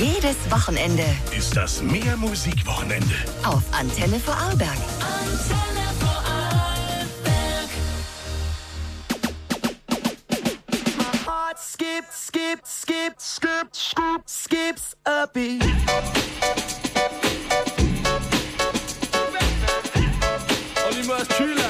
Jedes Wochenende ist das Mehr Musikwochenende auf Antenne Vorarlberg. Antenne Vorarlberg. My heart skips a beat. On y marche,